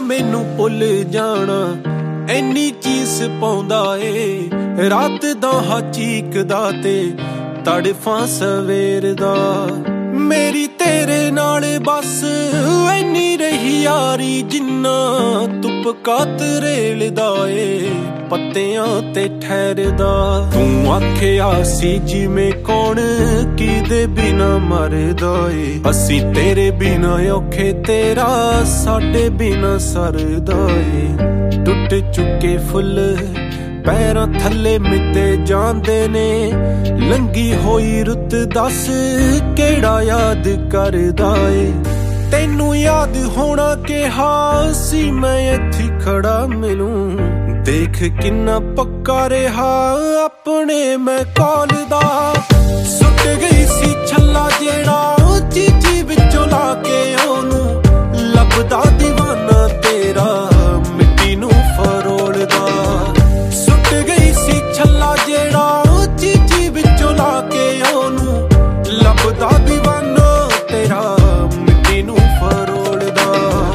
मैनू भुल जाना ऐनी चीज पाउंदा ए रात दा हा चीकदा ते तड़फां सवेर दा मेरी तेरे नाल बस ऐनी रही यारी जिन्ना तुपका तरेलदा ए पत्तियां ते ठहरदा तू आखिया सी जिवें कौन किदे बिना मरदा ए असी तेरे बिना औखे तेरा साडे बिना सरदा ए टुट चुके फुल पैरां थल्ले मिते जांदे ने लंगी होई रुत दस केड़ा याद करदा ए तैनू याद होना कहा सी मैं इत्थे खड़ा मिलूं देख किन्ना पक्का रहा अपने मैं कॉल दा सुट गई सी छल्ला जेड़ा चीची विचों ला के ओनू लभदा दीवाना तेरा मिट्टी नू फरोलदा सुट गई सी छल्ला जेड़ा चीची विचों ला के ओनू लभदा दीवाना तेरा मिट्टी नू फरोलदा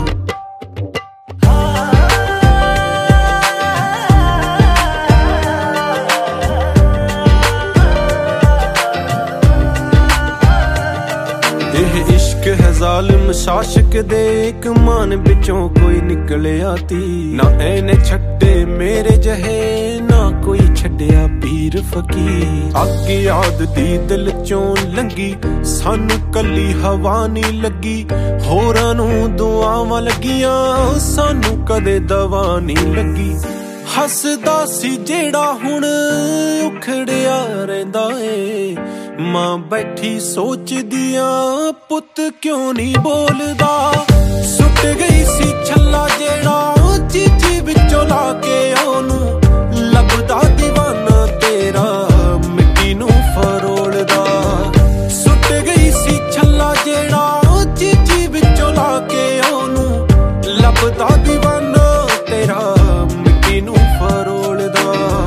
इश्क है जालिम शाशक दे कमान बिचों कोई निकलिया ती ना ऐने छड्डे मेरे जहे ना कोई छड्डिया पीर फकीर अग याद दी दिल चों लंगी सानू कली हवा नहीं लगी होरां नू दुआवां लगियां सानू कदे दवा नहीं लगी हसदा सी जेड़ा हुण उखड़िया रहिंदा ए मां बैठी सोचदियां पुत क्यों नहीं बोलदा सुट गई सी छल्ला जेड़ा चीची विचों ला के ओनू लभदा दीवाना तेरा मिट्टी नू फरोलदा सुट गई सी छल्ला जेड़ा चीची विचों ला के ओनू लभदा दीवाना तेरा मिट्टी नू फरोलदा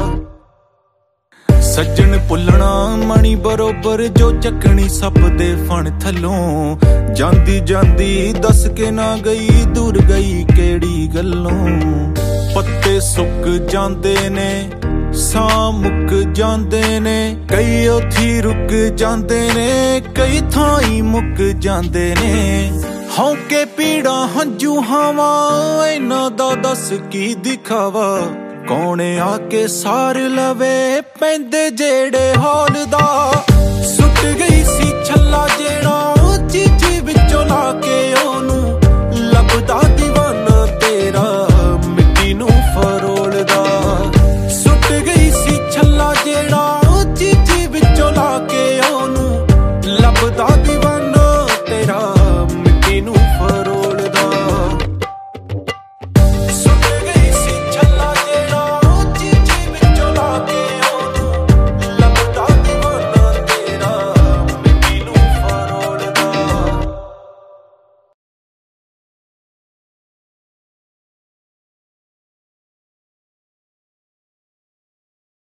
सज्जन भुलना मणी बरोबर जो चकनी सप दे फण थलों जांदी जांदी दस के ना गई दूर गई केड़ी गल्लों पत्ते सुक जांदे ने सां मुक जांदे ने कई उथी रुक जांदे ने कई थाई मुक जांदे ने हौके पीड़ा हंजू हवा इन्हां दा दस की दिखावा कौन आके सार लवे पैंदे जेड़े हौल दा सुट गई सी छल्ला जेड़ा